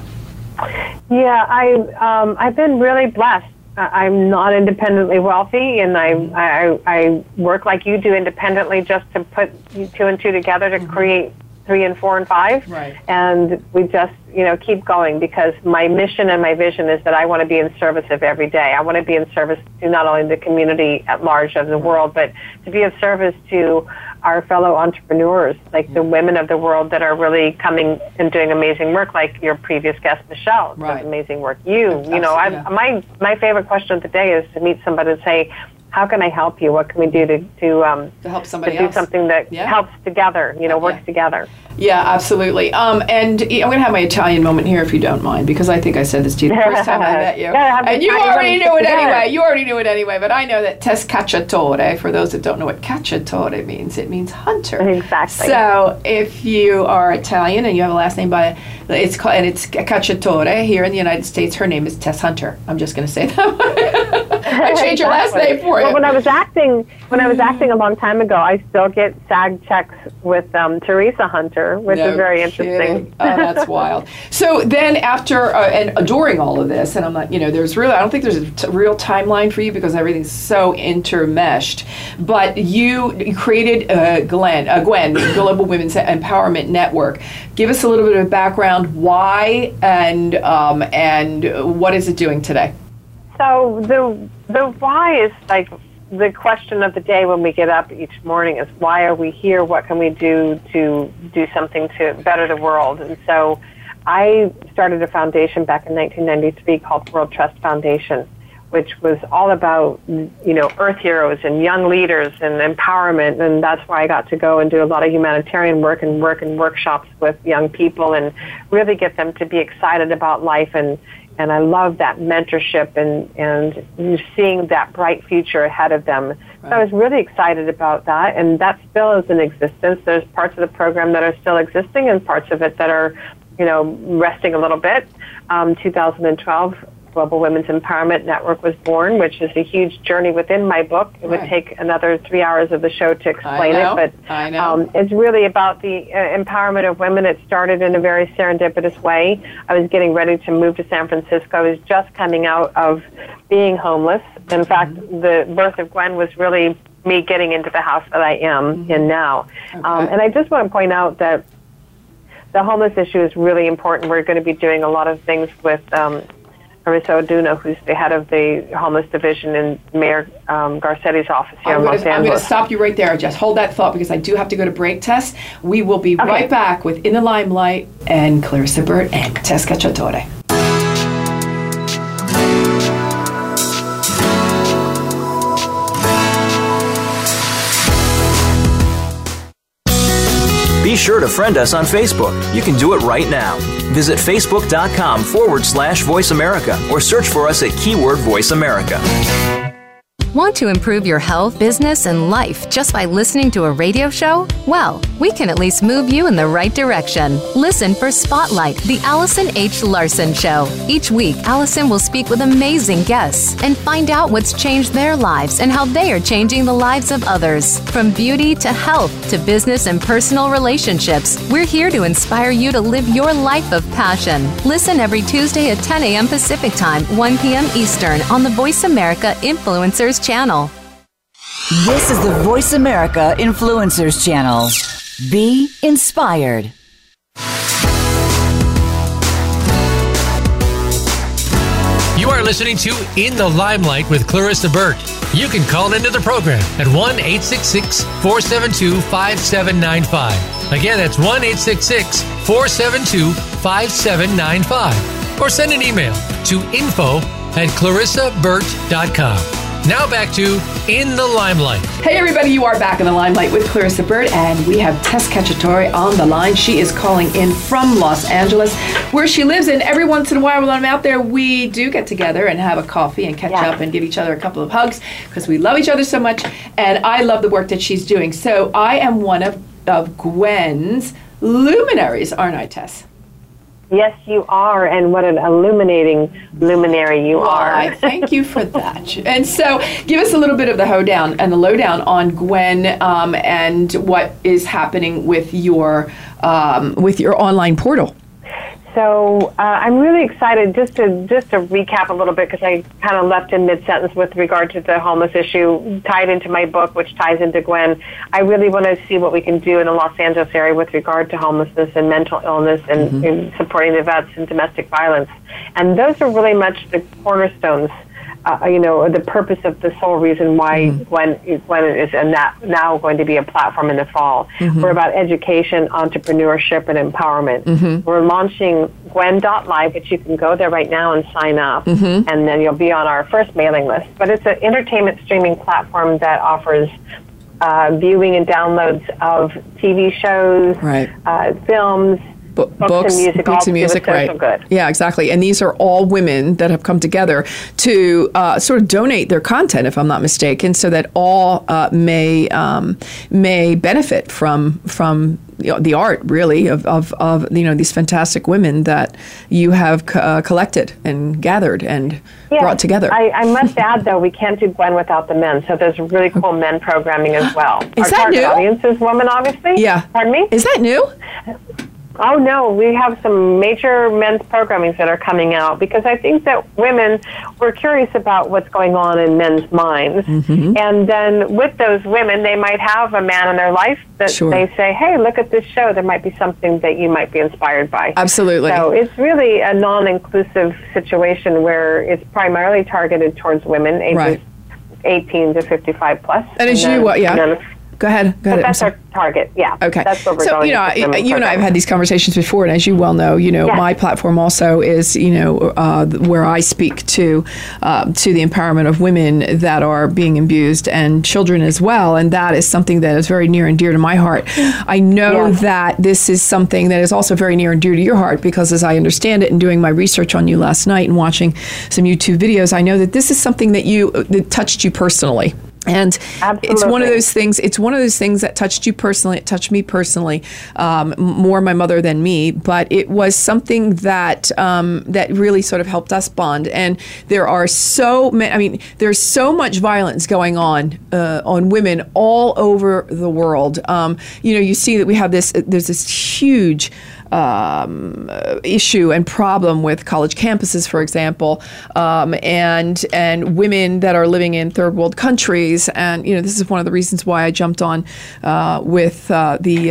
Yeah, I've been really blessed. I'm not independently wealthy, and I work like you do independently, just to put 2 and 2 together to create 3 and 4 and 5. Right. And we just, keep going, because my mission and my vision is that I want to be in service of every day. I want to be in service to not only the community at large of the world, but to be of service to our fellow entrepreneurs, like the women of the world that are really coming and doing amazing work, like your previous guest, Michelle, does amazing work. My favorite question of the day is to meet somebody and say, how can I help you? What can we do to help somebody to do else? Something that helps together, works together. Yeah, absolutely. And I'm going to have my Italian moment here, if you don't mind, because I think I said this to you the first time I met you. And you already knew it anyway. You already knew it anyway, but I know that Tess Cacciatore, for those that don't know what cacciatore means, it means hunter. Exactly. So if you are Italian and you have a last name it's Cacciatore. Here in the United States, her name is Tess Hunter. I'm just going to say that. I changed your last name for you. Well, when I was acting a long time ago, I still get SAG checks with Teresa Hunter, which is very interesting. Oh, that's wild. So then after and during all of this, and I'm not, I don't think there's a real timeline for you because everything's so intermeshed, but you created Gwen, Global Women's Empowerment Network. Give us a little bit of background, why, and what is it doing today? So the why is like the question of the day when we get up each morning is, why are we here? What can we do to do something to better the world? And so I started a foundation back in 1993 called World Trust Foundation, which was all about, Earth heroes and young leaders and empowerment. And that's why I got to go and do a lot of humanitarian work and workshops with young people and really get them to be excited about life. And I love that mentorship and seeing that bright future ahead of them. Right. So I was really excited about that, and that still is in existence. There's parts of the program that are still existing and parts of it that are, resting a little bit. 2012, Global Women's Empowerment Network was born, which is a huge journey within my book. It would take another 3 hours of the show to explain it, but it's really about the empowerment of women. It started in a very serendipitous way. I was getting ready to move to San Francisco. I was just coming out of being homeless. In fact, the birth of Gwen was really me getting into the house that I am in now. Okay. And I just want to point out that the homeless issue is really important. We're going to be doing a lot of things with Marissa Oduna, who's the head of the homeless division in Mayor Garcetti's office here in Los Angeles. I'm going to stop you right there. Just hold that thought, because I do have to go to break, Tess. We will be right back with In the Limelight and Clarissa Burt and Tess Cacciatore. Be sure to friend us on Facebook. You can do it right now. Visit facebook.com/Voice America or search for us at keyword Voice America. Want to improve your health, business, and life just by listening to a radio show? Well, we can at least move you in the right direction. Listen for Spotlight, the Allison H. Larson Show. Each week, Allison will speak with amazing guests and find out what's changed their lives and how they are changing the lives of others. From beauty to health to business and personal relationships, we're here to inspire you to live your life of passion. Listen every Tuesday at 10 a.m. Pacific Time, 1 p.m. Eastern on the Voice America Influencers channel. This is the Voice America Influencers channel. Be inspired. You are listening to In the Limelight with Clarissa Burt. You can call into the program at 1-866-472-5795. Again, that's 1-866-472-5795. or send an email to info@clarissaburt.com. Now back to In the Limelight. Hey everybody, you are back in the Limelight with Clarissa Burt, and we have Tess Cacciatore on the line. She is calling in from Los Angeles, where she lives, and every once in a while when I'm out there, we do get together and have a coffee and catch up and give each other a couple of hugs, because we love each other so much, and I love the work that she's doing. So I am one of Gwen's luminaries, aren't I, Tess? Yes, you are, and what an illuminating luminary you are. I thank you for that. And so, give us a little bit of the hoedown and the lowdown on Gwen and what is happening with your online portal. So I'm really excited just to recap a little bit, because I kind of left in mid-sentence with regard to the homeless issue tied into my book, which ties into Gwen. I really want to see what we can do in the Los Angeles area with regard to homelessness and mental illness and supporting the vets and domestic violence. And those are really much the cornerstones, or the purpose of the sole reason why Gwen is now going to be a platform in the fall. We're about education, entrepreneurship, and empowerment. We're launching Gwen.live, which you can go there right now and sign up, and then you'll be on our first mailing list. But it's an entertainment streaming platform that offers viewing and downloads of TV shows, films, books and music, right? Good. Yeah, exactly. And these are all women that have come together to sort of donate their content, if I'm not mistaken, so that all may benefit from the art, really, of these fantastic women that you have collected and gathered and brought together. I must add, though, we can't do Gwen without the men, so there's really cool men programming as well. Is that new? Our audience is women, obviously. Yeah. Pardon me? Is that new? Oh, no, we have some major men's programmings that are coming out, because I think that women were curious about what's going on in men's minds. And then with those women, they might have a man in their life that they say, hey, look at this show. There might be something that you might be inspired by. Absolutely. So it's really a non-inclusive situation where it's primarily targeted towards women, ages 18 to 55 plus. And as you, Go ahead. That's our target. Yeah. Okay. That's what we're going. You and I have had these conversations before, and as you well know, my platform also is, where I speak to the empowerment of women that are being abused, and children as well, and that is something that is very near and dear to my heart. I know that this is something that is also very near and dear to your heart, because as I understand it, and doing my research on you last night and watching some YouTube videos, I know that this is something that touched you personally. And it's one of those things. It's one of those things that touched you personally. It touched me personally, more my mother than me. But it was something that that really sort of helped us bond. And there are so many. I mean, there's so much violence going on women all over the world. You see that we have this. There's this huge issue and problem with college campuses, for example, and women that are living in third world countries. And this is one of the reasons why I jumped on with the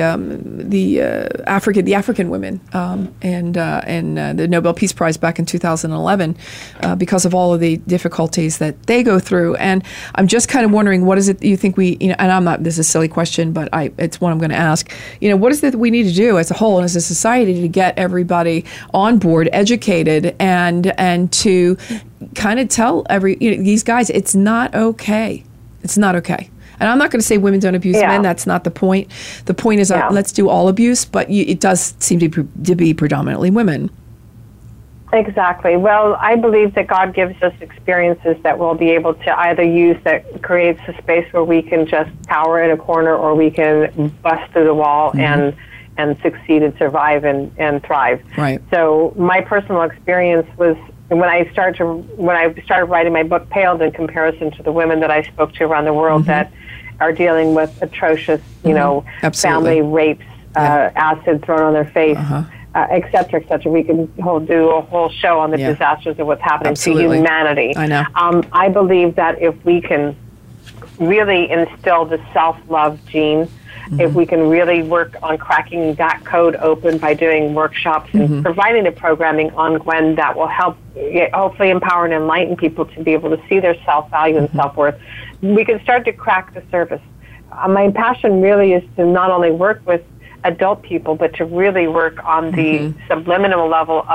African women and the Nobel Peace Prize back in 2011 because of all of the difficulties that they go through. And I'm just kind of wondering, what is it you think we, and I'm not, this is a silly question, but it's one I'm going to ask. What is it that we need to do as a whole and as a society to get everybody on board, educated, and to kind of tell these guys it's not okay. It's not okay. And I'm not going to say women don't abuse men. That's not the point. The point is let's do all abuse, but it does seem to be predominantly women. Exactly. Well, I believe that God gives us experiences that we'll be able to either use that creates a space where we can just cower in a corner, or we can bust through the wall and succeed and survive and thrive. Right. So my personal experience was when I started writing my book, paled in comparison to the women that I spoke to around the world that are dealing with atrocious, family rapes, acid thrown on their face, et cetera, et cetera. We can do a whole show on the disasters of what's happening to humanity. I know. I believe that if we can really instill the self-love gene, if we can really work on cracking that code open by doing workshops and providing the programming on Gwen that will help hopefully empower and enlighten people to be able to see their self-value and self-worth, we can start to crack the surface. My passion really is to not only work with adult people, but to really work on the subliminal level of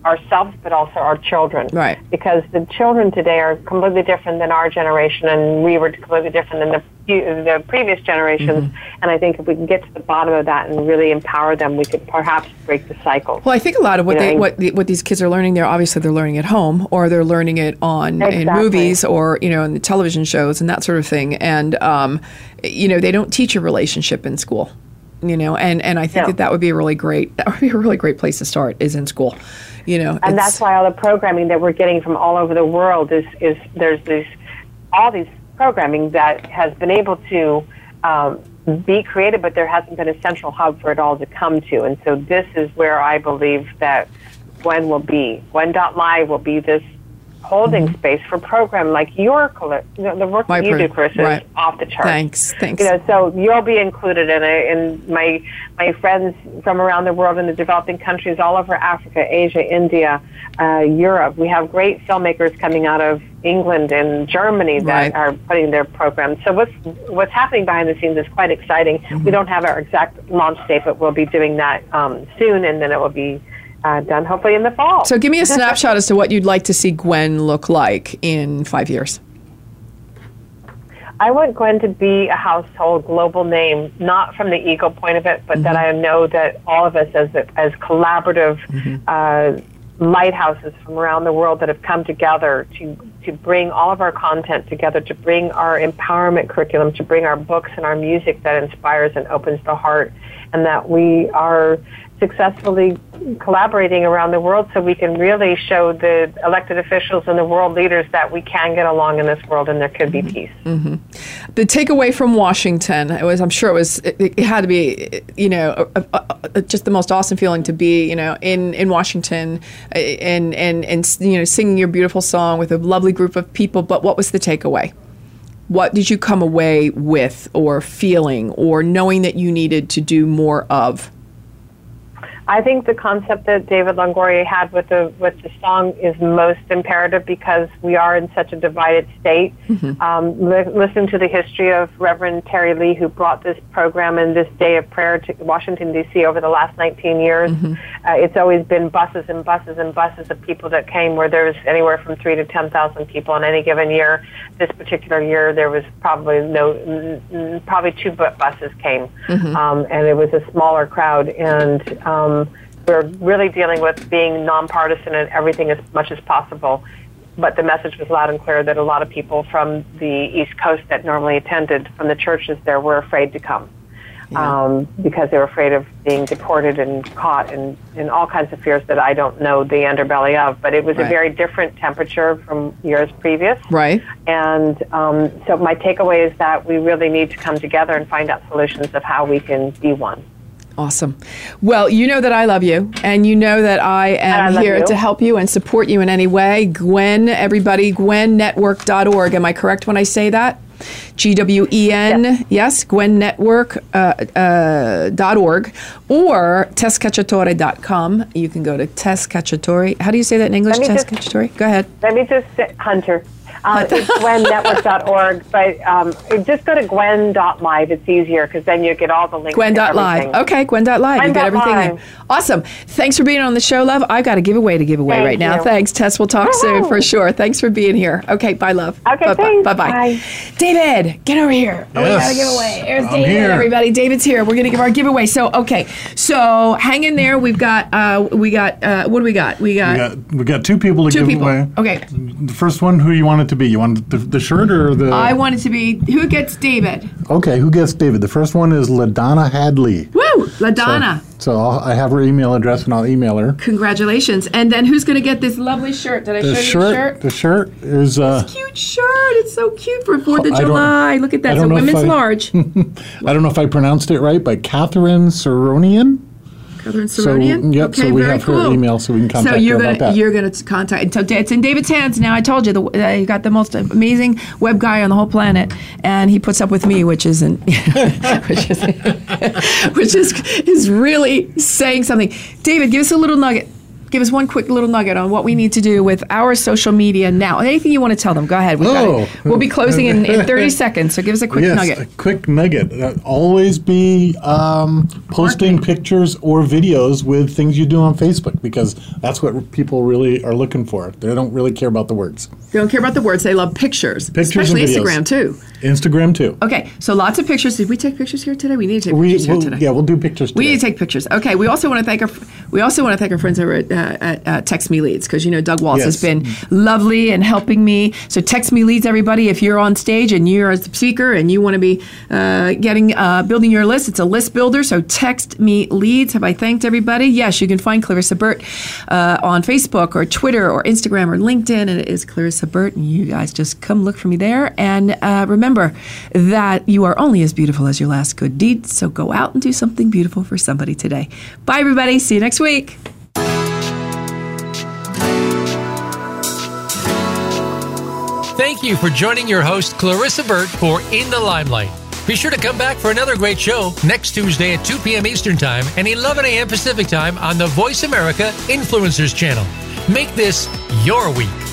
ourselves, but also our children. Right. Because the children today are completely different than our generation, and we were completely different than the previous generations. And I think if we can get to the bottom of that and really empower them, we could perhaps break the cycle. Well, I think a lot of what these kids are learning, they're learning at home, or they're learning it in movies, or in the television shows and that sort of thing. And they don't teach a relationship in school. And I think that would be a really great place to start, is in school. And that's why all the programming that we're getting from all over the world is there's all these programming that has been able to be created, but there hasn't been a central hub for it all to come to. And so this is where I believe that Gwen will be. Gwen.live will be this holding space for program like the work that you do, Clarissa, is off the charts. Thanks. So you'll be included in it. And my friends from around the world in the developing countries, all over Africa, Asia, India, Europe. We have great filmmakers coming out of England and Germany that are putting their programs. So what's happening behind the scenes is quite exciting. We don't have our exact launch date, but we'll be doing that soon, and then it will be done hopefully in the fall. So give me a snapshot as to what you'd like to see Gwen look like in 5 years. I want Gwen to be a household global name, not from the ego point of it, but that I know that all of us as collaborative lighthouses from around the world that have come together to bring all of our content together, to bring our empowerment curriculum, to bring our books and our music that inspires and opens the heart, and that we are successfully collaborating around the world so we can really show the elected officials and the world leaders that we can get along in this world and there could be peace. The takeaway from Washington, it had to be, just the most awesome feeling to be, in Washington and singing your beautiful song with a lovely group of people. But what was the takeaway? What did you come away with, or feeling, or knowing that you needed to do more of? I think the concept that David Longoria had with the song is most imperative because we are in such a divided state. Listening to the history of Reverend Terry Lee, who brought this program and this day of prayer to Washington, D.C. over the last 19 years, it's always been buses and buses and buses of people that came, where there was anywhere from 3,000 to 10,000 people in any given year. This particular year, there was probably 2 buses came, and it was a smaller crowd. And we're really dealing with being nonpartisan and everything as much as possible. But the message was loud and clear that a lot of people from the East Coast that normally attended from the churches there were afraid to come because they were afraid of being deported and caught and all kinds of fears that I don't know the underbelly of. But it was a very different temperature from years previous. Right. And so my takeaway is that we really need to come together and find out solutions of how we can be one. Awesome. Well, you know that I love you, and you know that I am here to help you and support you in any way. Gwen, everybody, GwenNetwork.org. Am I correct when I say that? GWEN, yes, GwenNetwork.org, or TessCacciatore.com. You can go to Tess Cacciatore. How do you say that in English, Tess Cacciatore? Go ahead. Let me just say, Hunter. It's GwenNetwork.org, but just go to Gwen.live. It's easier because then you get all the links. Gwen.live. Okay, Gwen.live. You get everything there. Awesome. Thanks for being on the show, love. I've got a giveaway to give away right now. Thanks, Tess. We'll talk soon for sure. Thanks for being here. Okay, bye, love. Okay, thanks. Bye-bye. David, get over here. Yes, we got a giveaway. There's David, here. everybody. David's here. We're going to give our giveaway. So hang in there. We've got, what do we got? We got 2 people to give away. Okay. The first one, who you want it to be? You want the shirt or the... I want it to be, who gets David? Okay, who gets David? The first one is LaDonna Hadley. Woo! LaDonna. So I have her email address and I'll email her. Congratulations. And then who's going to get this lovely shirt? Did I show you the shirt? The shirt is... This cute shirt. It's so cute for 4th of July. Look at that. It's a women's large. I don't know if I pronounced it right, but Catherine Saronian? Catherine Saronian? So we have her email so we can contact her about that. So you're going to contact... So it's in David's hands now. I told you, you got the most amazing web guy on the whole planet, and he puts up with me, which is really saying something. David, give us a little nugget. give us one quick little nugget on what we need to do with our social media now. Anything you want to tell them, go ahead. We'll be closing in 30 seconds, so give us a quick nugget. A quick nugget. Always be posting pictures or videos with things you do on Facebook, because that's what people really are looking for. They don't really care about the words. They don't care about the words. They love pictures. and Especially videos. Instagram, too. Instagram, too. Okay, so lotes of pictures. Did we take pictures here today? We need to take pictures here today. Yeah, we'll do pictures today. We need to take pictures. Okay, we also want to thank our friends over at Text Me Leads, because Doug Waltz has been lovely and helping me. So Text Me Leads, everybody. If you're on stage and you're a speaker and you want to be building your list, it's a list builder. So Text Me Leads. Have I thanked everybody? Yes, you can find Clarissa Burt on Facebook or Twitter or Instagram or LinkedIn, and it is Clarissa Burt. And you guys just come look for me there. And remember that you are only as beautiful as your last good deed. So go out and do something beautiful for somebody today. Bye, everybody. See you next week. Thank you for joining your host, Clarissa Burt, for In the Limelight. Be sure to come back for another great show next Tuesday at 2 p.m. Eastern Time and 11 a.m. Pacific Time on the Voice America Influencers Channel. Make this your week.